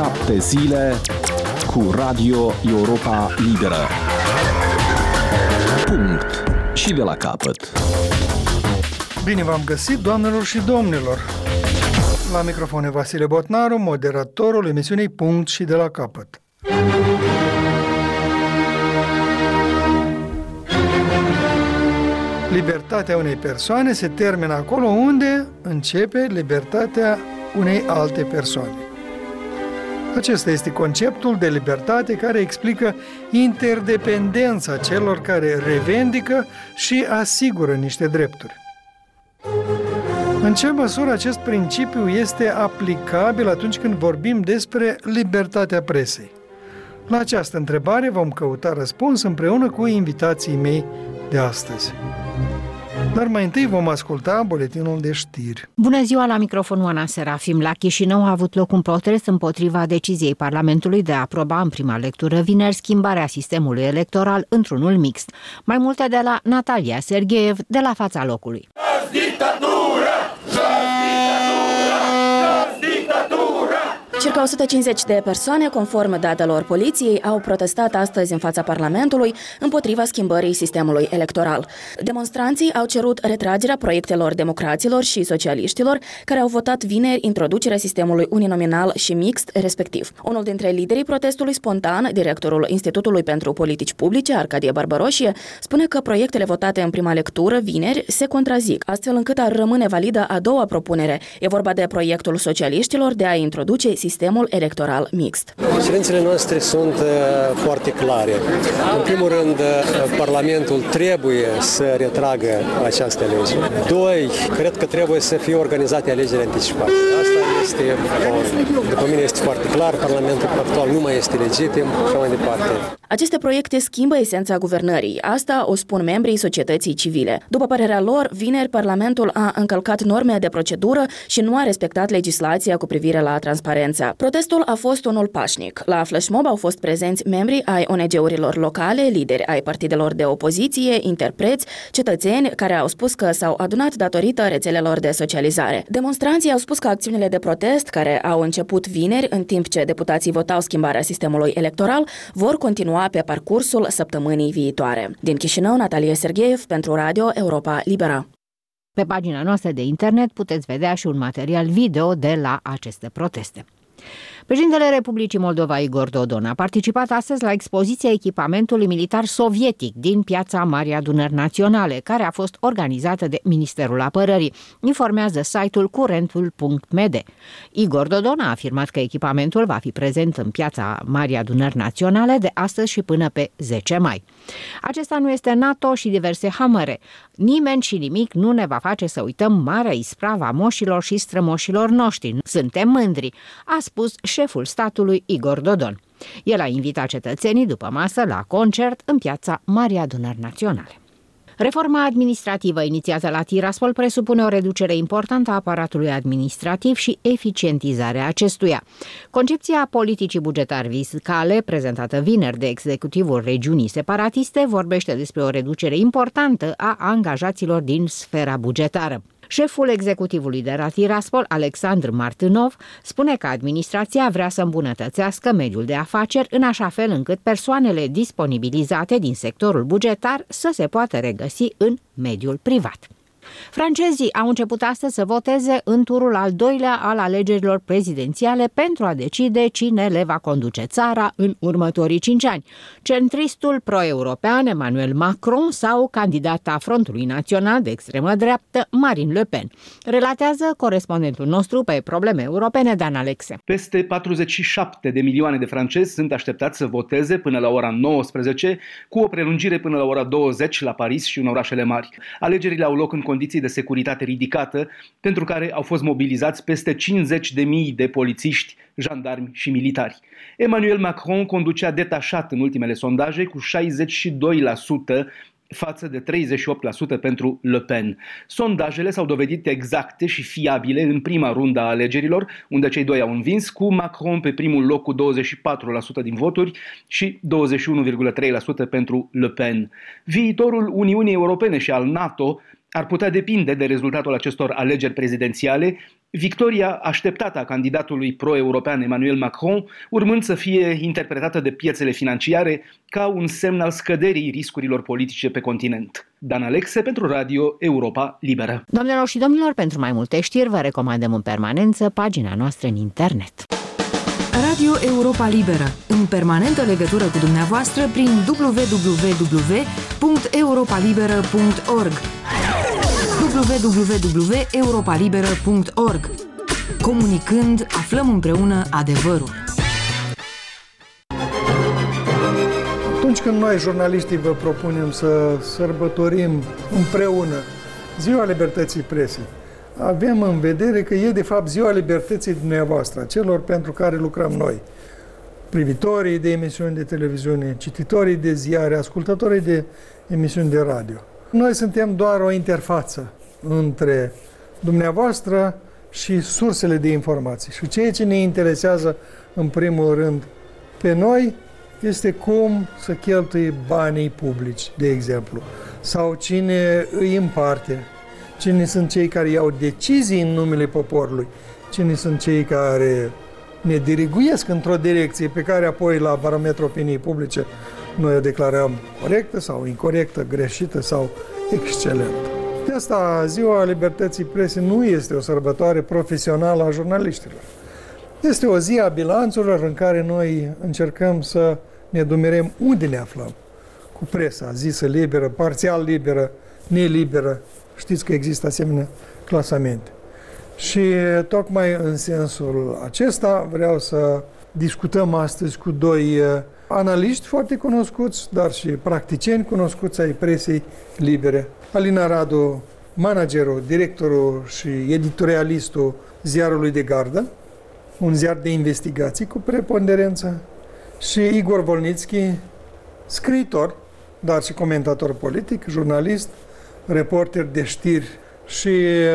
7 zile cu Radio Europa Liberă. Punct. Și de la capăt. Bine v-am găsit, doamnelor și domnilor! La microfon e Vasile Botnaru, moderatorul emisiunii Punct și de la capăt. Libertatea unei persoane se termină acolo unde începe libertatea unei alte persoane. Acesta este conceptul de libertate care explică interdependența celor care revendică și asigură niște drepturi. În ce măsură acest principiu este aplicabil atunci când vorbim despre libertatea presei? La această întrebare vom căuta răspuns împreună cu invitații mei de astăzi. Dar mai întâi vom asculta buletinul de știri. Bună ziua, la microfon Oana Serafim. La Chișinău a avut loc un protest împotriva deciziei Parlamentului de a aproba în prima lectură vineri schimbarea sistemului electoral într-unul mixt. Mai multe de la Natalia Sergeev, de la fața locului. Circa 150 de persoane, conform datelor poliției, au protestat astăzi în fața Parlamentului împotriva schimbării sistemului electoral. Demonstranții au cerut retragerea proiectelor democraților și socialiștilor care au votat vineri introducerea sistemului uninominal și mixt respectiv. Unul dintre liderii protestului spontan, directorul Institutului pentru Politici Publice, Arcadie Barbaroșie, spune că proiectele votate în prima lectură vineri se contrazic, astfel încât ar rămâne validă a doua propunere. E vorba de proiectul socialiștilor de a introduce sistemul electoral mixt. Cerințele noastre sunt foarte clare. În primul rând, Parlamentul trebuie să retragă această lege. Doi, cred că trebuie să fie organizate alegerile anticipate. Asta este, după mine este foarte clar, Parlamentul actual nu mai este legitim și mai departe. Aceste proiecte schimbă esența guvernării. Asta o spun membrii societății civile. După părerea lor, vineri Parlamentul a încălcat norme de procedură și nu a respectat legislația cu privire la transparență. Protestul a fost unul pașnic. La flashmob au fost prezenți membri ai ONG-urilor locale, lideri ai partidelor de opoziție, interpreți, cetățeni care au spus că s-au adunat datorită rețelelor de socializare. Demonstranții au spus că acțiunile de protest, care au început vineri, în timp ce deputații votau schimbarea sistemului electoral, vor continua pe parcursul săptămânii viitoare. Din Chișinău, Natalia Sergeev pentru Radio Europa Liberă. Pe pagina noastră de internet puteți vedea și un material video de la aceste proteste. Președintele Republicii Moldova, Igor Dodon, a participat astăzi la expoziția echipamentului militar sovietic din piața Marii Adunări Naționale, care a fost organizată de Ministerul Apărării, informează site-ul curentul.md. Igor Dodon a afirmat că echipamentul va fi prezent în piața Marii Adunări Naționale de astăzi și până pe 10 mai. Acesta nu este NATO și diverse hamăre. Nimeni și nimic nu ne va face să uităm marea ispravă a moșilor și strămoșilor noștri. Suntem mândri, a spus șeful statului Igor Dodon. El a invitat cetățenii după masă la concert în piața Marii Adunări Naționale. Reforma administrativă inițiată la Tiraspol presupune o reducere importantă a aparatului administrativ și eficientizarea acestuia. Concepția politicii bugetar-fiscale, prezentată vineri de executivul regiunii separatiste, vorbește despre o reducere importantă a angajaților din sfera bugetară. Șeful executivului de la Tiraspol, Alexandru Martânov, spune că administrația vrea să îmbunătățească mediul de afaceri în așa fel încât persoanele disponibilizate din sectorul bugetar să se poată regăsi în mediul privat. Francezii au început astăzi să voteze în turul al doilea al alegerilor prezidențiale pentru a decide cine le va conduce țara în următorii 5 ani. Centristul pro-european Emmanuel Macron sau candidata Frontului Național de extremă dreaptă Marine Le Pen. Relatează corespondentul nostru pe probleme europene, Dan Alexe. Peste 47 de milioane de francezi sunt așteptați să voteze până la ora 19, cu o prelungire până la ora 20 la Paris și în orașele mari. Alegerile au loc în condiții de securitate ridicată, pentru care au fost mobilizați peste 50.000 de polițiști, jandarmi și militari. Emmanuel Macron conducea detașat în ultimele sondaje cu 62% față de 38% pentru Le Pen. Sondajele s-au dovedit exacte și fiabile în prima rundă a alegerilor, unde cei doi au învins, cu Macron pe primul loc cu 24% din voturi și 21,3% pentru Le Pen. Viitorul Uniunii Europene și al NATO Ar putea depinde de rezultatul acestor alegeri prezidențiale, victoria așteptată a candidatului pro-european Emmanuel Macron, urmând să fie interpretată de piețele financiare ca un semn al scăderii riscurilor politice pe continent. Dan Alexe pentru Radio Europa Liberă. Doamnelor și domnilor, pentru mai multe știri vă recomandăm în permanență pagina noastră în internet. Radio Europa Liberă, în permanentă legătură cu dumneavoastră prin www.europalibera.org www.europalibera.org. Comunicând, aflăm împreună adevărul. Atunci când noi, jurnaliștii, vă propunem să sărbătorim împreună Ziua Libertății Presei, avem în vedere că e de fapt Ziua Libertății dumneavoastră, celor pentru care lucrăm noi. Privitorii de emisiuni de televiziune, cititorii de ziare, ascultătorii de emisiuni de radio. Noi suntem doar o interfață între dumneavoastră și sursele de informații. Și ceea ce ne interesează în primul rând pe noi este cum să cheltuie banii publici, de exemplu, sau cine îi împarte, cine sunt cei care iau decizii în numele poporului, cine sunt cei care ne diriguiesc într-o direcție pe care apoi la barometrul opiniei publice noi o declarăm corectă sau incorectă, greșită sau excelentă. De asta, Ziua Libertății Presei nu este o sărbătoare profesională a jurnaliștilor. Este o zi a bilanțurilor în care noi încercăm să ne dumerem unde ne aflăm cu presa, zisă liberă, parțial liberă, neliberă. Știți că există asemenea clasamente. Și tocmai în sensul acesta vreau să discutăm astăzi cu doi analiști foarte cunoscuți, dar și practicieni cunoscuți ai presei libere. Alina Radu, managerul, directorul și editorialistul ziarului de gardă, un ziar de investigații cu preponderență, și Igor Volnitski, scriitor, dar și comentator politic, jurnalist, reporter de știri și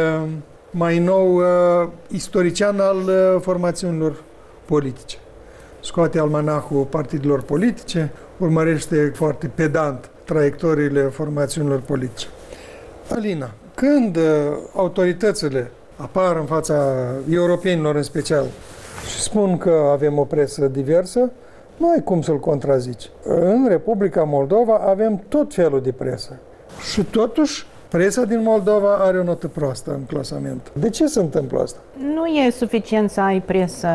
mai nou istorician al formațiunilor politice. Scoate almanahul partidelor politice, urmărește foarte pedant traiectoriile formațiunilor politice. Alina, când autoritățile apar în fața europenilor în special și spun că avem o presă diversă, nu ai cum să-l contrazici. În Republica Moldova avem tot felul de presă. Și totuși, presa din Moldova are o notă proastă în clasament. De ce se întâmplă asta? Nu e suficient să ai presă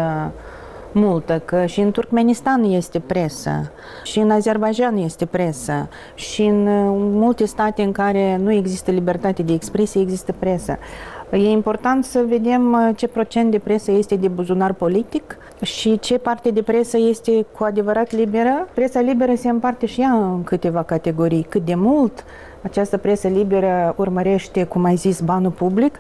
multă, că și în Turkmenistan este presă, și în Azerbaijan este presă, și în multe state în care nu există libertate de expresie, există presă. E important să vedem ce procent de presă este de buzunar politic și ce parte de presă este cu adevărat liberă. Presa liberă se împarte și ea în câteva categorii. Cât de mult această presă liberă urmărește, cum ai zis, banul public,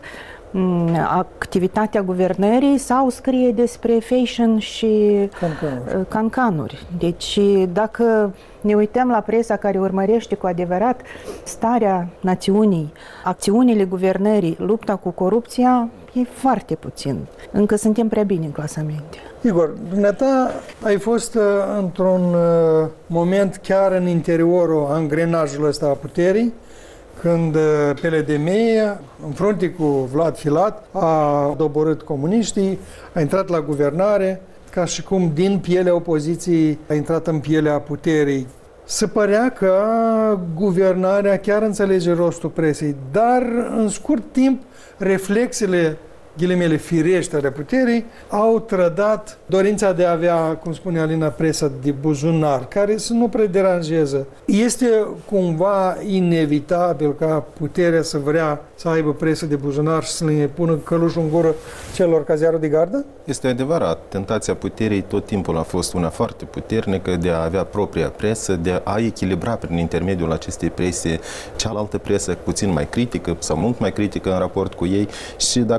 activitatea guvernării, sau scrie despre fashion și cancanuri. Deci, dacă ne uităm la presa care urmărește cu adevărat starea națiunii, acțiunile guvernării, lupta cu corupția, e foarte puțin. Încă suntem prea bine în clasamente. Igor, dumneata ai fost într-un moment chiar în interiorul angrenajului ăsta a puterii, când PLDM, în frunte cu Vlad Filat, a doborât comuniștii, a intrat la guvernare, ca și cum din pielea opoziției a intrat în pielea puterii. Se părea că guvernarea chiar înțelege rostul presei, dar în scurt timp reflexele, ghilimele firește ale puterii, au trădat dorința de a avea, cum spune Alina, presă de buzunar, care să nu prederanjeze. Este cumva inevitabil ca puterea să vrea să aibă presă de buzunar și să le pună călușul în gură celor ca ziarul de gardă? Este adevărat. Tentația puterii tot timpul a fost una foarte puternică de a avea propria presă, de a echilibra prin intermediul acestei prese cealaltă presă puțin mai critică sau mult mai critică în raport cu ei. Și dacă ați amintit,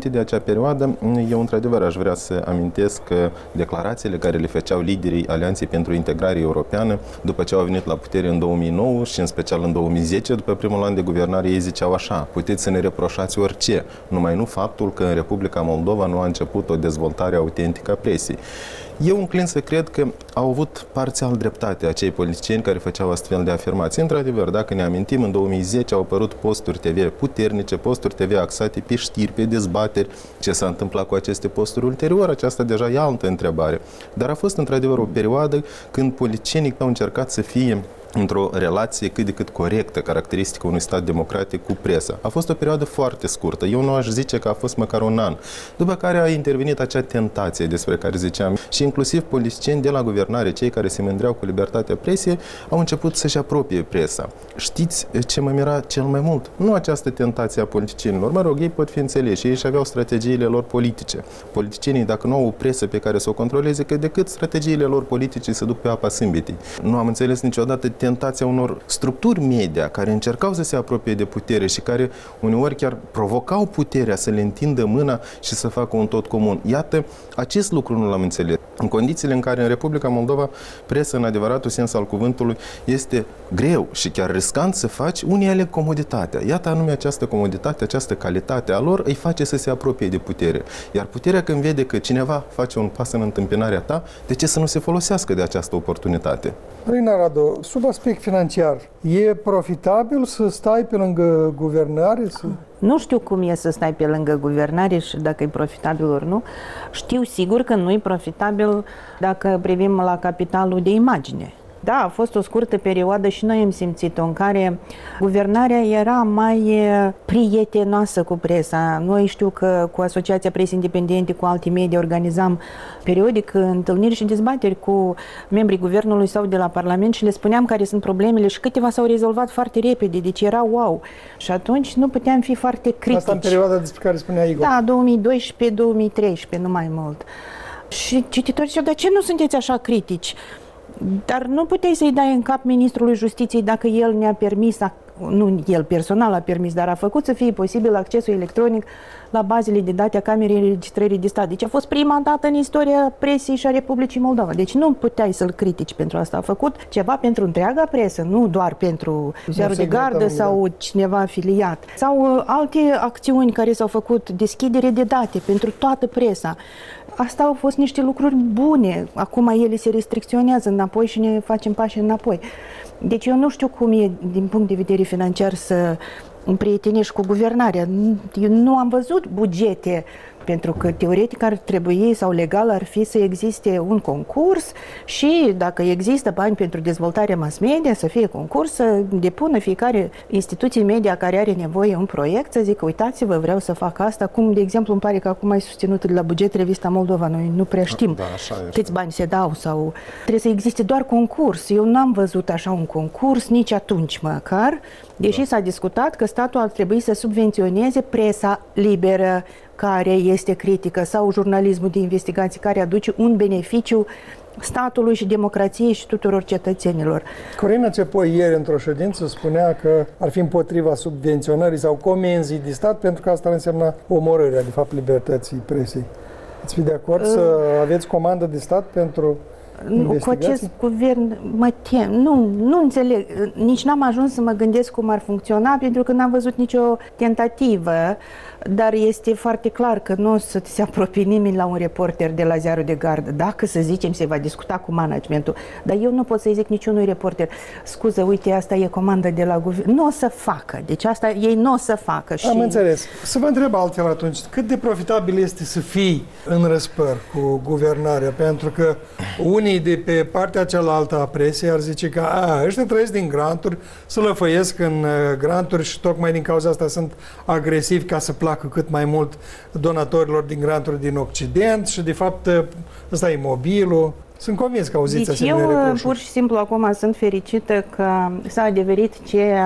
înainte de acea perioadă, eu într-adevăr aș vrea să amintesc declarațiile care le făceau liderii Alianței pentru Integrare Europeană după ce au venit la putere în 2009 și în special în 2010, după primul an de guvernare, ei ziceau așa: puteți să ne reproșați orice, numai nu faptul că în Republica Moldova nu a început o dezvoltare autentică a presiei. Eu înclin să cred că au avut parțial dreptate acei politicieni care făceau astfel de afirmații. Într-adevăr, dacă ne amintim, în 2010 au apărut posturi TV puternice, posturi TV axate pe știri, pe dezbateri. Ce s-a întâmplat cu aceste posturi ulterior? Aceasta deja e altă întrebare. Dar a fost într-adevăr o perioadă când politicienii au încercat să fie într-o relație cât de cât corectă, caracteristică unui stat democratic cu presa. A fost o perioadă foarte scurtă. Eu nu aș zice că a fost măcar un an. După care a intervenit acea tentație despre care ziceam și inclusiv politicieni de la guvernare, cei care se mândreau cu libertatea presiei, au început să-și apropie presa. Știți ce mă mira cel mai mult? Nu această tentație a politicienilor. Mă rog, ei pot fi înțeleși, ei și aveau strategiile lor politice. Politicienii, dacă nu au o presă pe care să o controleze, că decât strategiile lor politice se duc pe apa sâmbitii. Nu am înțeles niciodată tentația unor structuri media care încercau să se apropie de putere și care uneori chiar provocau puterea să le întindă mâna și să facă un tot comun. Iată, acest lucru nu l-am înțeles. În condițiile în care în Republica Moldova presa, în adevăratul sens al cuvântului, este greu și chiar riscant să faci, unii aleg comoditatea. Iată anume această comoditate, această calitate a lor îi face să se apropie de putere. Iar puterea, când vede că cineva face un pas în întâmpinarea ta, de ce să nu se folosească de această oportunitate? Rina Radu, sub aspect financiar, e profitabil să stai pe lângă guvernare? Nu știu cum e să stai pe lângă guvernare și dacă e profitabil ori nu. Știu sigur că nu e profitabil dacă privim la capitalul de imagine. Da, a fost o scurtă perioadă și noi am simțit-o în care guvernarea era mai prietenoasă cu presa. Noi știu că cu Asociația Presei Independente, cu alte medii, organizam periodic întâlniri și dezbateri cu membrii guvernului sau de la Parlament și le spuneam care sunt problemele și câteva s-au rezolvat foarte repede, deci era wow. Și atunci nu puteam fi foarte critici. Asta în perioada despre care spunea Igor. Da, 2012-2013, nu mai mult. Și cititorii ziceau, dar ce nu sunteți așa critici? Dar nu puteai să-i dai în cap ministrului Justiției dacă el ne-a permis, nu el personal a permis, dar a făcut să fie posibil accesul electronic la bazele de date a Camerei Înregistrării de Stat. Deci a fost prima dată în istoria presei și a Republicii Moldova. Deci nu puteai să-l critici pentru asta. A făcut ceva pentru întreaga presă, nu doar pentru Ziarul de Gardă sau cineva afiliat. Sau alte acțiuni care s-au făcut, deschidere de date pentru toată presa. Asta au fost niște lucruri bune. Acum ele se restricționează înapoi și ne facem pași înapoi. Deci eu nu știu cum e din punct de vedere financiar să împrietenești cu guvernarea. Eu nu am văzut bugete, pentru că teoretic ar trebui sau legal ar fi să existe un concurs și dacă există bani pentru dezvoltarea mass media, să fie concurs, să depună fiecare instituție media care are nevoie un proiect, să zică, uitați-vă, vreau să fac asta, cum de exemplu îmi pare că acum ai susținut de la buget Revista Moldova, noi nu prea știm câți bani se dau sau trebuie să existe doar concurs. Eu n-am văzut așa un concurs nici atunci măcar, deși s-a discutat că statul ar trebui să subvenționeze presa liberă care este critică sau jurnalismul de investigații care aduce un beneficiu statului și democrației și tuturor cetățenilor. Corina Țepoi ieri într-o ședință spunea că ar fi împotriva subvenționării sau comenzii de stat pentru că asta ar însemna omorârea, de fapt, libertății presei. Ați fi de acord să aveți comandă de stat pentru cu acest guvern mă tem. Nu înțeleg. Nici n-am ajuns să mă gândesc cum ar funcționa pentru că n-am văzut nicio tentativă, dar este foarte clar că nu o să se apropie nimeni la un reporter de la Ziarul de Gardă. Dacă, să zicem, se va discuta cu managementul, dar eu nu pot să-i zic niciunui reporter, scuză, uite, asta e comandă de la guvern. Nu o să facă. Deci asta ei nu o să facă. Am înțeles. Să vă întreb altfel atunci, cât de profitabil este să fii în răspăr cu guvernarea? Pentru că unii de pe partea cealaltă a presei ar zice că ăștia trăiesc din granturi, să lăfăiesc în granturi și tocmai din cauza asta sunt agresivi ca să placă cât mai mult donatorilor din granturi din Occident și de fapt ăsta e mobilul. Sunt convins că auziți asemenea reproșuri. Eu pur și simplu acum sunt fericită că s-a adeverit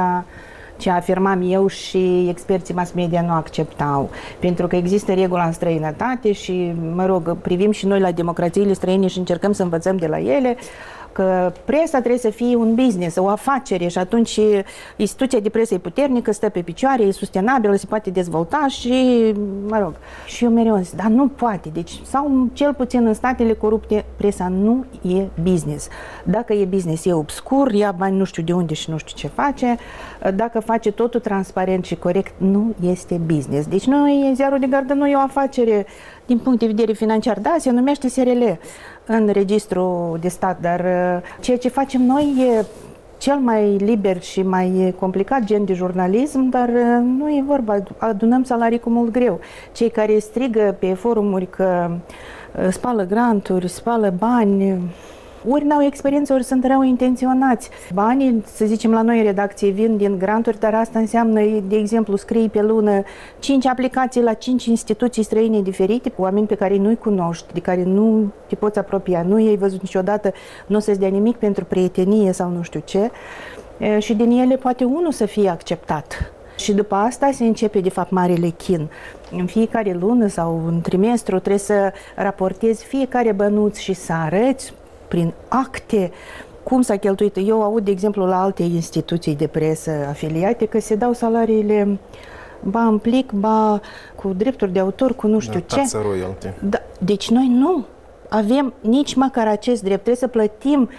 ce afirmam eu și experții mass media nu acceptau. Pentru că există regula în străinătate și, mă rog, privim și noi la democrațiile străine și încercăm să învățăm de la ele, că presa trebuie să fie un business, o afacere și atunci instituția de presă e puternică, stă pe picioare, e sustenabilă, se poate dezvolta și, mă rog, și eu mereu zic, dar nu poate, deci, sau cel puțin în statele corupte, presa nu e business. Dacă e business, e obscur, ia bani nu știu de unde și nu știu ce face, dacă face totul transparent și corect, nu este business. Deci noi, Ziarul de Gardă, nu e o afacere din punct de vedere financiar, da, se numește SRL în registrul de stat, dar ceea ce facem noi e cel mai liber și mai complicat gen de jurnalism, dar nu e vorba, adunăm salarii cu mult greu. Cei care strigă pe forumuri că spală granturi, spală bani, ori n-au experiență, ori sunt rău intenționați. Banii, să zicem, la noi în redacție vin din granturi, dar asta înseamnă, de exemplu, scrii pe lună 5 aplicații la 5 instituții străine diferite, cu oameni pe care nu-i cunoști, de care nu te poți apropia, nu i-ai văzut niciodată, nu o să-ți dea nimic pentru prietenie sau nu știu ce. Și din ele poate unul să fie acceptat. Și după asta se începe, de fapt, marele chin. În fiecare lună sau în trimestru trebuie să raportezi fiecare bănuț și să arăți prin acte cum s-a cheltuit. Eu aud, de exemplu, la alte instituții de presă afiliate că se dau salariile ba în plic, ba cu drepturi de autor, cu nu știu ce. Royalty. Da, deci noi nu avem nici măcar acest drept. Trebuie să plătim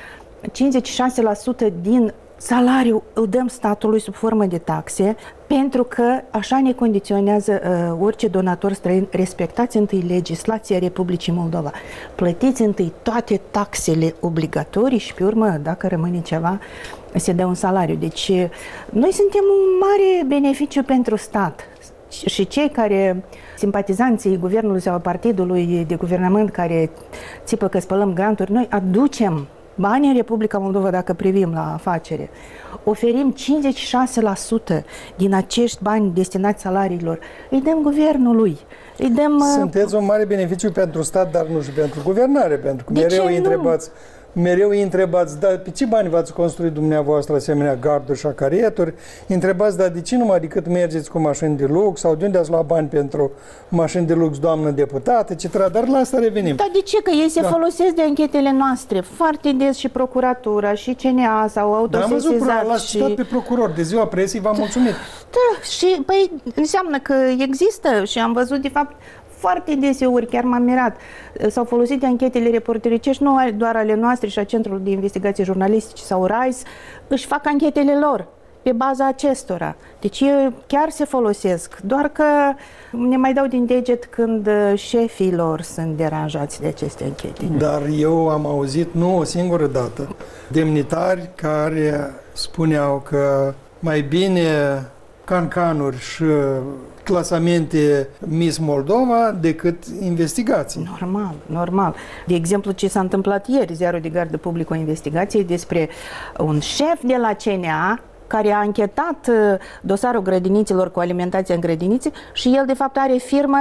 56% din salariu, îl dăm statului sub formă de taxe, pentru că așa ne condiționează orice donator străin. Respectați întâi legislația Republicii Moldova. Plătiți întâi toate taxele obligatorii și pe urmă, dacă rămâne ceva, se dă un salariu. Deci noi suntem un mare beneficiu pentru stat. Și cei care, simpatizanții guvernului sau partidului de guvernământ care țipă că spălăm granturi, noi aducem bani în Republica Moldova, dacă privim la afacere. Oferim 56% din acești bani destinați salariilor. Îi dăm guvernului. Îi dăm... Sunteți un mare beneficiu pentru stat, dar nu și pentru guvernare, pentru că mereu îi întrebați, dar pe ce bani v-ați construit dumneavoastră asemenea garduri și carieturi? Întrebați, dar de ce numai decât mergeți cu mașini de lux sau de unde ați luat bani pentru mașini de lux, doamnă deputată, etc. Dar la asta revenim. Dar de ce? Că ei se folosesc de anchetele noastre foarte des, și procuratura, și CNA sau autosesizat. Dar am văzut, l-ați citat pe procuror de ziua presei, v-am mulțumit. Da, și păi înseamnă că există și am văzut, de fapt, foarte deseori, chiar m-am mirat, s-au folosit de anchetele reportericești, nu doar ale noastre și a Centrului de Investigații Jurnalistice sau RISE, își fac anchetele lor pe baza acestora. Deci ei chiar se folosesc, doar că ne mai dau din deget când șefii lor sunt deranjați de aceste anchete. Dar eu am auzit, nu o singură dată, demnitari care spuneau că mai bine cancanuri și clasamente Miss Moldova decât investigații. Normal. De exemplu, ce s-a întâmplat ieri, Ziarul de Gardă publică o investigație despre un șef de la CNA care a anchetat dosarul grădiniților cu alimentația în grădinițe și el, de fapt, are firmă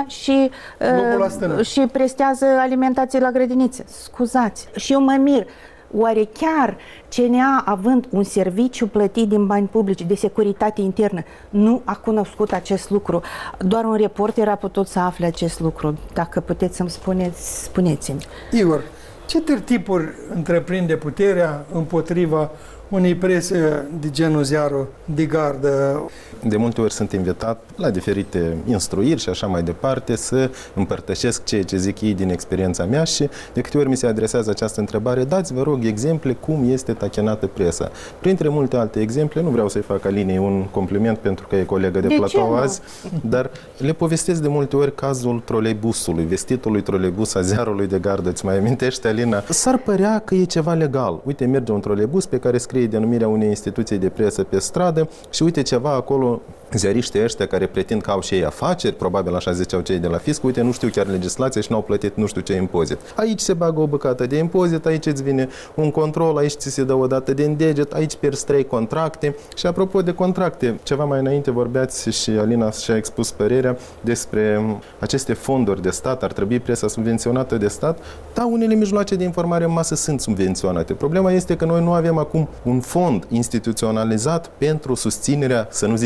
și prestează alimentație la grădinițe. Scuzați. Și eu mă mir. Oare chiar CNA, având un serviciu plătit din bani publici de securitate internă, nu a cunoscut acest lucru? Doar un reporter a putut să afle acest lucru. Dacă puteți să-mi spuneți, spuneți-mi. Igor, ce tertipuri întreprinde puterea împotriva unei prese de genul Ziarul de Gardă? De multe ori sunt invitat la diferite instruiri și așa mai departe să împărtășesc ceea ce zic ei din experiența mea și de câte ori mi se adresează această întrebare, dați, vă rog, exemple cum este tachenată presa. Printre multe alte exemple, nu vreau să-i fac Alinei un compliment pentru că e colegă de platou azi, dar le povestesc de multe ori cazul troleibusului, vestitului troleibus a Ziarului de Gardă. Îți mai amintește, Alina? S-ar părea că e ceva legal. Uite, merge un troleibus pe care scrie denumirea unei instituții de presă pe stradă și uite ceva acolo, ziariștii ăștia care pretind că au și ei afaceri, probabil așa ziceau cei de la fisc, uite, nu știu chiar legislația și n-au plătit nu știu ce impozit. Aici se bagă o bucată de impozit, aici îți vine un control, aici ți se dă o dată din deget, aici pierzi 3 contracte. Și apropo de contracte, ceva mai înainte vorbeați și Alina și-a expus părerea despre aceste fonduri de stat, ar trebui presa subvenționată de stat. Da, unele mijloace de informare în masă sunt subvenționate. Problema este că noi nu avem acum un fond instituționalizat pentru susținerea, să nu zicem, a presei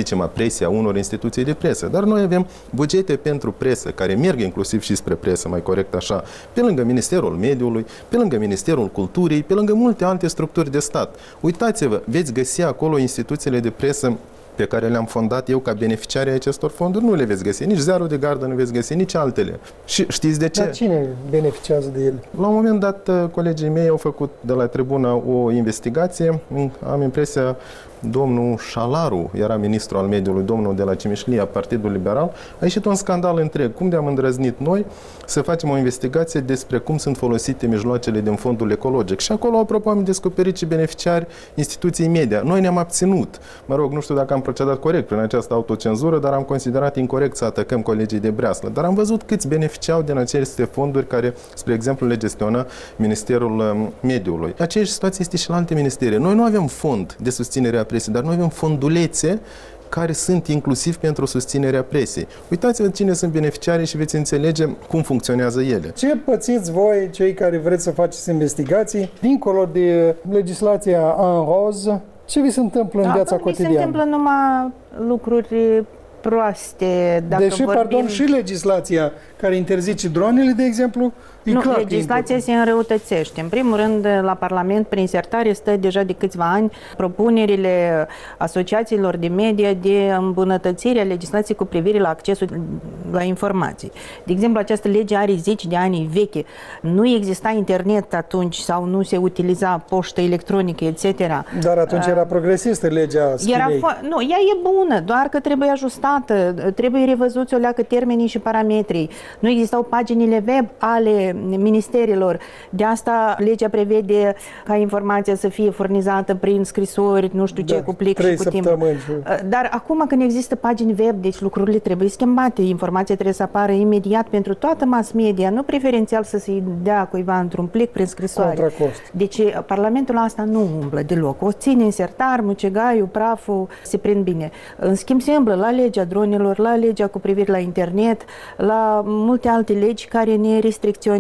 presia unor instituții de presă. Dar noi avem bugete pentru presă, care merg inclusiv și spre presă, mai corect așa, pe lângă Ministerul Mediului, pe lângă Ministerul Culturii, pe lângă multe alte structuri de stat. Uitați-vă, veți găsi acolo instituțiile de presă pe care le-am fondat eu ca beneficiari ai acestor fonduri, nu le veți găsi. Nici Ziarul de Gardă nu veți găsi, nici altele. Și știți de ce? Dar cine beneficiază de ele? La un moment dat, colegii mei au făcut de la tribună o investigație. Am impresia, domnul Șalaru era ministru al mediului, domnul de la Cimișlia, Partidul Liberal, a ieșit un scandal întreg. Cum de-am îndrăznit noi să facem o investigație despre cum sunt folosite mijloacele din fondul ecologic. Și acolo, apropo, am descoperit și beneficiari instituției media. Noi ne-am abținut. Mă rog, nu știu dacă am procedat corect prin această autocenzură, dar am considerat incorect să atacăm colegii de breaslă. Dar am văzut câți beneficiau din aceste fonduri care, spre exemplu, le gestiona Ministerul Mediului. Aceeași situație este și la alte ministere. Noi nu avem fond de susținere a presiei, dar noi avem fondulețe care sunt inclusiv pentru susținerea presiei. Uitați-vă cine sunt beneficiarii și veți înțelege cum funcționează ele. Ce pățiți voi, cei care vreți să faceți investigații, dincolo de legislația en rose, ce vi se întâmplă în viața cotidiană? Se întâmplă numai lucruri proaste. Deși, pardon, și legislația care interzice dronele, de exemplu, legislația se înrăutățește. În primul rând, la Parlament, prin sertare, stă deja de câțiva ani propunerile asociațiilor de media de îmbunătățire a legislației cu privire la accesul la informații. De exemplu, această lege are 10 de ani veche. Nu exista internet atunci sau nu se utiliza poștă electronică, etc. Dar atunci era progresistă legea schimei. Nu, ea e bună, doar că trebuie ajustată, trebuie revăzuți o leacă termenii și parametrii. Nu existau paginile web ale ministerilor. De asta legea prevede ca informația să fie furnizată prin scrisori, nu știu ce, cu plic și cu timp. Dar acum când există pagini web, deci lucrurile trebuie schimbate. Informația trebuie să apară imediat pentru toată mass media, nu preferențial să se dea cuiva într-un plic prin scrisoare. Deci Parlamentul asta nu umblă deloc. O ține în sertar, mucegaiul, praful, se prind bine. În schimb se umblă la legea dronelor, la legea cu privire la internet, la multe alte legi care ne restricționează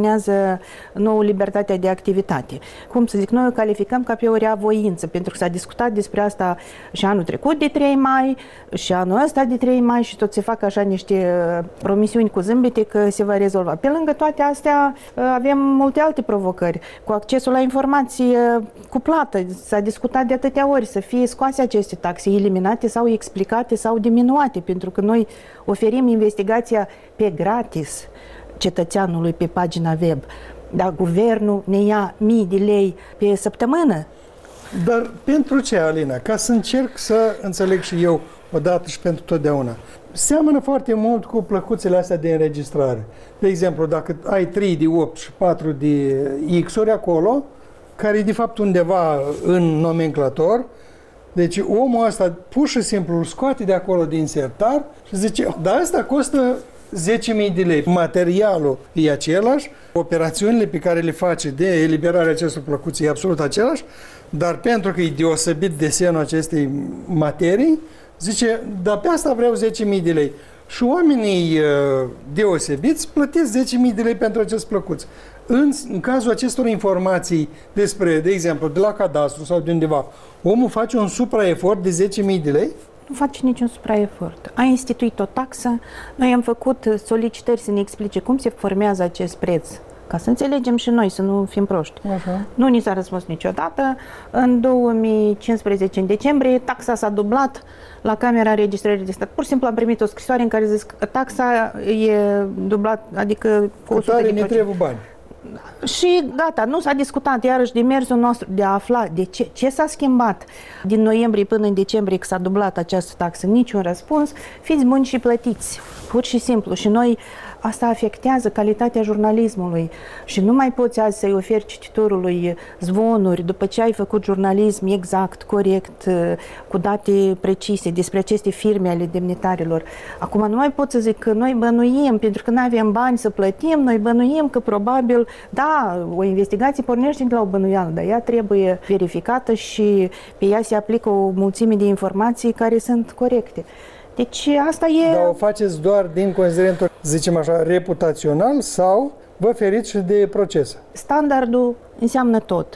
nouă libertatea de activitate. Cum să zic, noi o calificăm ca pe o reavoință, pentru că s-a discutat despre asta și anul trecut de 3 mai, și anul ăsta de 3 mai și tot se fac așa niște promisiuni cu zâmbete că se va rezolva. Pe lângă toate astea avem multe alte provocări. Cu accesul la informații cu plată, s-a discutat de atâtea ori să fie scoase aceste taxe, eliminate sau explicate sau diminuate, pentru că noi oferim investigația pe gratis cetățeanului pe pagina web. Dar guvernul ne ia mii de lei pe săptămână. Dar pentru ce, Alina? Ca să încerc să înțeleg și eu odată și pentru totdeauna. Seamănă foarte mult cu plăcuțele astea de înregistrare. De exemplu, dacă ai 3 de 8 și 4 de X-uri acolo, care e de fapt undeva în nomenclator, deci omul ăsta pur și simplu îl scoate de acolo din sertar și zice, dar asta costă 10.000 de lei. Materialul e același, operațiunile pe care le face de eliberarea acestor plăcuțe e absolut același, dar pentru că e deosebit desenul acestei materii, zice, dar pe asta vreau 10.000 de lei. Și oamenii deosebiți plătesc 10.000 de lei pentru acest plăcuț. În cazul acestor informații despre, de exemplu, de la cadastru sau de undeva, omul face un supraefort de 10.000 de lei? Nu face niciun supraefort. A instituit o taxă, noi am făcut solicitări să ne explice cum se formează acest preț, ca să înțelegem și noi, să nu fim proști. Așa. Nu ni s-a răspuns niciodată. În 2015, în decembrie, taxa s-a dublat la Camera Înregistrării de Stat. Pur și simplu am primit o scrisoare în care zic că taxa e dublat, adică cu 100 de ne trebuie bani. Și gata, nu s-a discutat iarăși de mersul nostru de a afla de ce s-a schimbat din noiembrie până în decembrie că s-a dublat această taxă. Niciun răspuns. Fiți buni și plătiți. Pur și simplu. Și noi, asta afectează calitatea jurnalismului. Și nu mai poți azi să-i oferi cititorului zvonuri după ce ai făcut jurnalism exact, corect, cu date precise despre aceste firme ale demnitarilor. Acum nu mai pot să zic că noi bănuim, pentru că nu avem bani să plătim, noi bănuim că probabil, da, o investigație pornește de la o bănuială, dar ea trebuie verificată și pe ea se aplică o mulțime de informații care sunt corecte. Deci asta e... Dar o faceți doar din considerentul, zicem așa, reputațional sau vă feriți și de proces? Standardul înseamnă tot.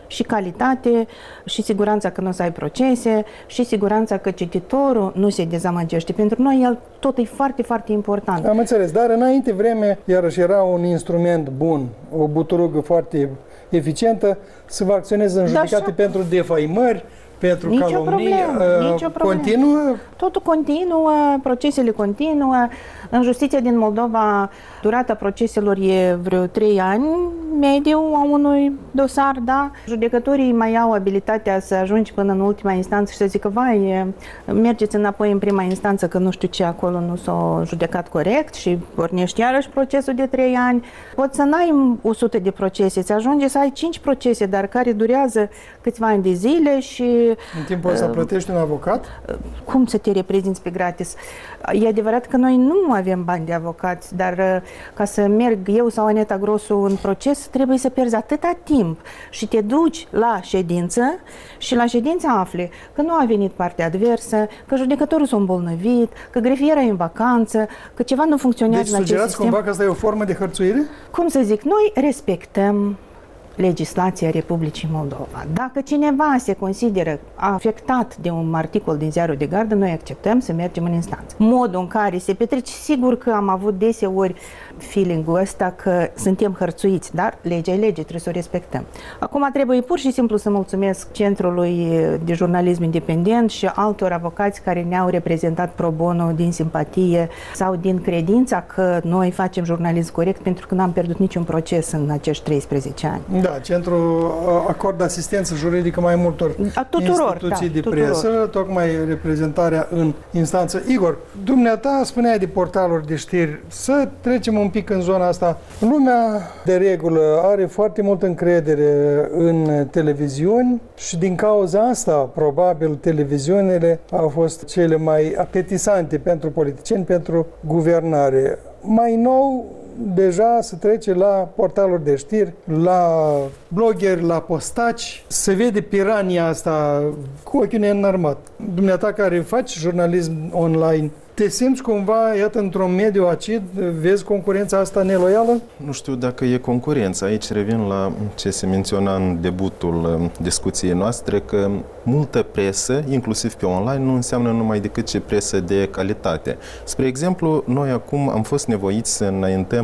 și calitate, și siguranța că nu o să ai procese, și siguranța că cititorul nu se dezamăgește. Pentru noi el tot e foarte, foarte important. Am înțeles, dar înainte vreme, iarăși era un instrument bun, o buturugă foarte eficientă, să vă acționeze în judecate pentru defăimări, pentru calomnii. Continuă? Totul continuă, procesele continuă. În justiția din Moldova, durata proceselor e vreo 3 ani, mediu a unui dosar, da? Judecătorii mai au abilitatea să ajungi până în ultima instanță și să zică, vai, mergeți înapoi în prima instanță că nu știu ce, acolo nu s-a judecat corect și pornești iarăși procesul de 3 ani. Poți să n-ai 100 de procese, ți ajunge să ai 5 procese, dar care durează câțiva ani de zile și... În timpul ăsta plătești un avocat? Cum să te reprezinți pe gratis? E adevărat că noi nu avem bani de avocați, dar ca să merg eu sau Aneta Grosu în proces, trebuie să pierzi atâta timp și te duci la ședință și la ședință afli că nu a venit partea adversă, că judecătorul s-a îmbolnăvit, că grefiera e în vacanță, că ceva nu funcționează în acest sistem. Deci sugerați cumva că asta e o formă de hărțuire? Cum să zic, noi respectăm legislația Republicii Moldova. Dacă cineva se consideră afectat de un articol din Ziarul de Gardă, noi acceptăm să mergem în instanță. Modul în care se petrece, sigur că am avut deseori feeling-ul ăsta că suntem hărțuiți, dar legea e lege, trebuie să o respectăm. Acum trebuie pur și simplu să mulțumesc Centrului de Jurnalism Independent și altor avocați care ne-au reprezentat pro bono din simpatie sau din credința că noi facem jurnalism corect, pentru că n-am pierdut niciun proces în acești 13 ani. Da, Centrul acordă asistență juridică mai multor instituții de presă, tocmai reprezentarea în instanță. Igor, dumneata spuneai de portaluri de știri, să trecem un pic în zona asta. Lumea, de regulă, are foarte multă încredere în televiziuni și din cauza asta, probabil, televiziunile au fost cele mai apetisante pentru politicieni, pentru guvernare. Mai nou, deja se trece la portaluri de știri, la blogeri, la postaci. Se vede pirania asta cu ochiul neînarmat. Dumneata care faci jurnalism online, te simți cumva, iată, într-un mediu acid, vezi concurența asta neloială? Nu știu dacă e concurență. Aici revin la ce se menționa în debutul discuției noastre, că multă presă, inclusiv pe online, nu înseamnă numai decât ce presă de calitate. Spre exemplu, noi acum am fost nevoiți să înaintăm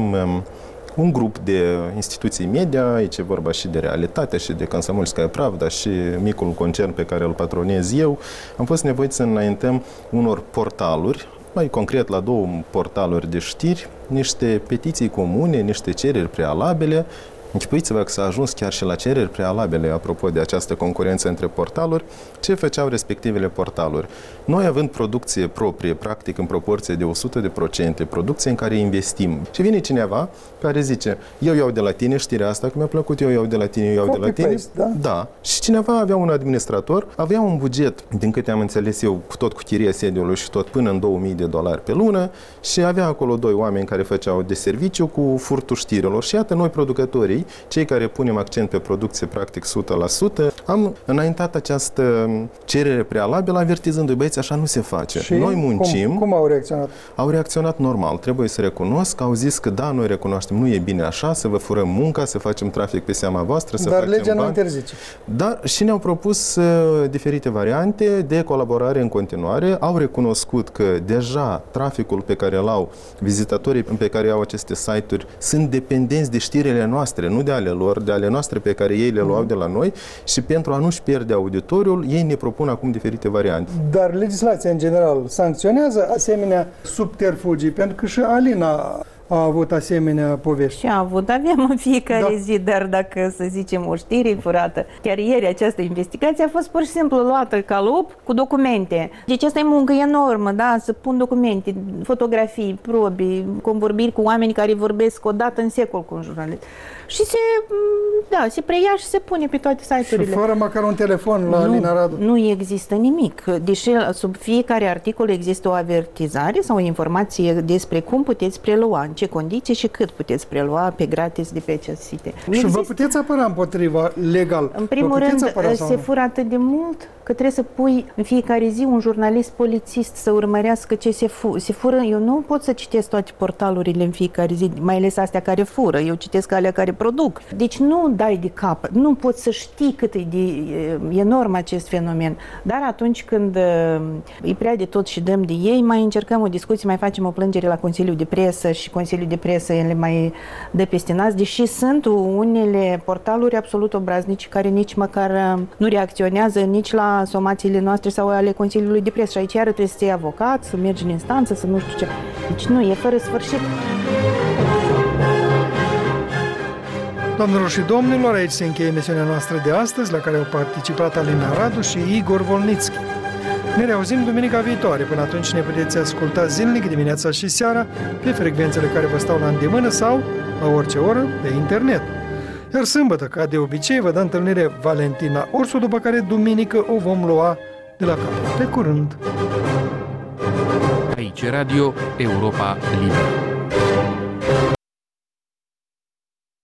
un grup de instituții media, aici e vorba și de Realitatea și de Comsomolskaya Pravda și micul concern pe care îl patronez eu, am fost nevoiți să înaintăm unor portaluri, mai concret la 2 portaluri de știri, niște petiții comune, niște cereri prealabile. Închipuiți-vă că s-a ajuns chiar și la cereri prealabile, apropo de această concurență între portaluri, ce făceau respectivele portaluri. Noi, având producție proprie, practic în proporție de 100%, producție în care investim, și vine cineva care zice, eu iau de la tine știrea asta, că mi-a plăcut, eu iau de la tine, eu iau de la tine. Da. Și cineva avea un administrator, avea un buget, din câte am înțeles eu, tot cu chiria sediului și tot până în $2000 pe lună, și avea acolo 2 oameni care făceau de serviciu cu furtul știrilor. Și iată, noi producătorii, cei care punem accent pe producție practic 100%, am înaintat această cerere prealabilă avertizându-i, băieți, așa nu se face. Și noi muncim. Cum au reacționat? Au reacționat normal. Trebuie să recunosc, au zis că da, noi recunoaștem, nu e bine așa, să vă furăm munca, să facem trafic pe seama voastră, să facem legea bani. nu interzice. Dar și ne-au propus diferite variante de colaborare în continuare. Au recunoscut că deja traficul pe care îl au, vizitatorii pe care au aceste site-uri, sunt dependenți de știrile noastre, nu de ale lor, de ale noastre pe care ei le luau de la noi, și pentru a nu-și pierde auditoriul, ei ne propun acum diferite variante. Dar legislația în general sancționează asemenea subterfugii, pentru că și Alina a avut asemenea povești. Și avem în fiecare zi, dar dacă, să zicem, o știre furată. Chiar ieri această investigație a fost pur și simplu luată ca lup cu documente. Deci asta e muncă enormă, da? Să pun documente, fotografii, probe, convorbiri cu oameni care vorbesc o dată în secol cu un jurnalist. Și se preia și se pune pe toate site-urile. Și fără măcar un telefon la Alina Radu. Nu există nimic. Deși sub fiecare articol există o avertizare sau o informație despre cum puteți prelua. ce condiții și cât puteți prelua pe gratis de pe acest site. Și vă puteți apăra împotriva legal? În primul rând, se fură atât de mult că trebuie să pui în fiecare zi un jurnalist polițist să urmărească ce se fură. Eu nu pot să citesc toate portalurile în fiecare zi, mai ales astea care fură. Eu citesc alea care produc. Deci nu dai de cap, nu poți să știi cât e de enorm acest fenomen. Dar atunci când e prea de tot și dăm de ei, mai încercăm o discuție, mai facem o plângere la Consiliul de Presă și Consiliul de Presă ele mai dă peste nas, deși sunt unele portaluri absolut obraznici care nici măcar nu reacționează nici la somațiile noastre sau ale Consiliului de Presă. Și aici iară trebuie să iei avocat, să mergi în instanță, să nu știu ce. Deci nu, e fără sfârșit. Doamnelor și domnilor, aici se încheie emisiunea noastră de astăzi, la care au participat Alina Radu și Igor Volnitski. Ne reauzim duminica viitoare. Până atunci ne puteți asculta zilnic, dimineața și seara, pe frecvențele care vă stau la îndemână sau, la orice oră, pe internet. Iar sâmbătă, ca de obicei, vă dă întâlnire Valentina Orsu, după care duminică o vom lua de la capăt. Pe curând! Aici Radio Europa Liberă.